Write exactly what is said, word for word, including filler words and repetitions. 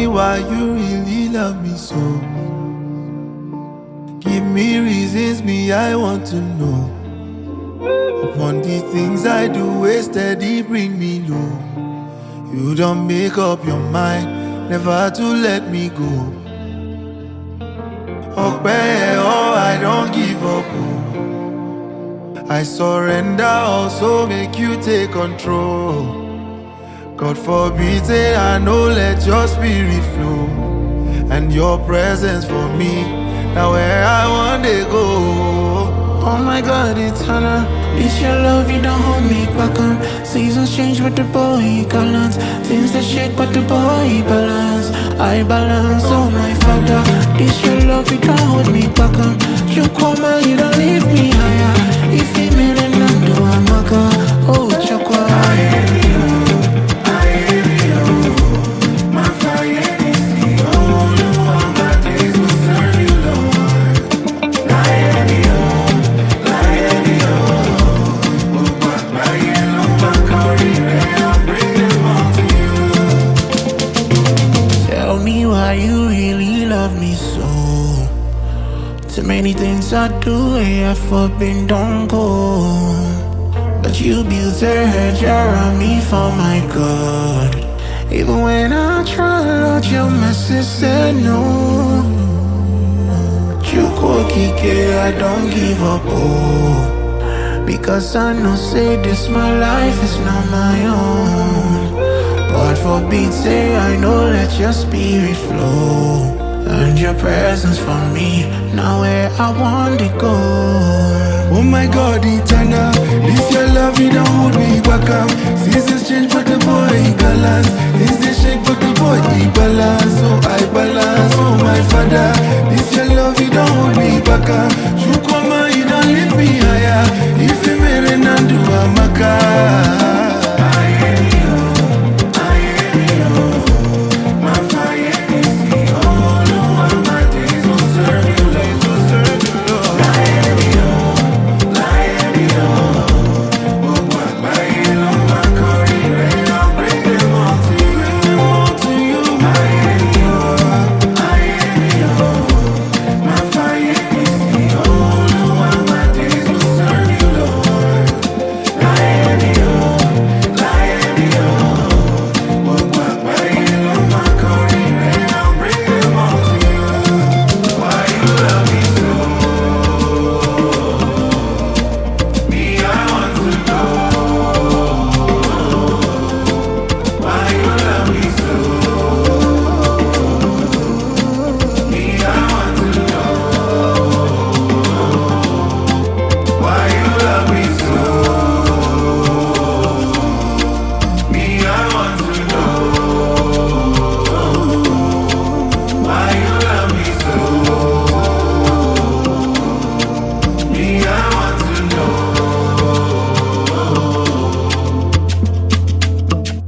me why you really love me so. Give me reasons, me I want to know. Upon the things I do, way steady bring me low. You don't make up your mind, never to let me go. Okpe, oh, I don't give up. Oh. I surrender, also make you take control. God forbid, say I know, let your spirit flow. And your presence for me, now where I want to go. Oh my God, eternal, this your love, you don't hold me back on. Seasons change but the boy balance. Things that shake but the boy balance. I balance, oh my Father. This your love, you don't hold me back on. You come and you don't leave me higher. If you made it, I'm do I'm a god. Oh, chokwa. Why you really love me so? Too many things I do, I have forbidden, don't go. But you built a hedge around me for my good. Even when I try, Lord, your message said no. Chukwu Okike, I don't give up, oh. Because I know, say this, my life is not my own. God forbid, say I know, let your spirit flow. And your presence for me, now where I want to go. Oh my God, eternal, this your love, you don't hold me back up.